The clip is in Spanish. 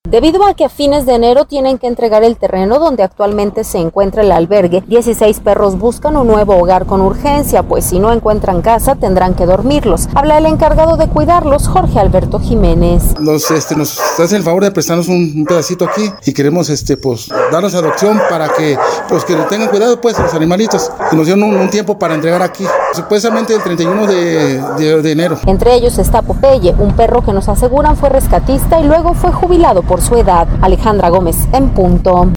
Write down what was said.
Debido a que a fines de enero tienen que entregar el terreno donde actualmente se encuentra el albergue, 16 perros buscan un nuevo hogar con urgencia, pues si no encuentran casa tendrán que dormirlos. Habla el encargado de cuidarlos, Jorge Alberto Jiménez. Nos hacen el favor de prestarnos un pedacito aquí y queremos darnos adopción para que tengan cuidado los animalitos. Y nos dieron un tiempo para entregar aquí, supuestamente el 31 de enero. Entre ellos está Popeye, un perro que nos aseguran fue rescatista y luego fue jubilado por su edad. Alejandra Gómez, en punto.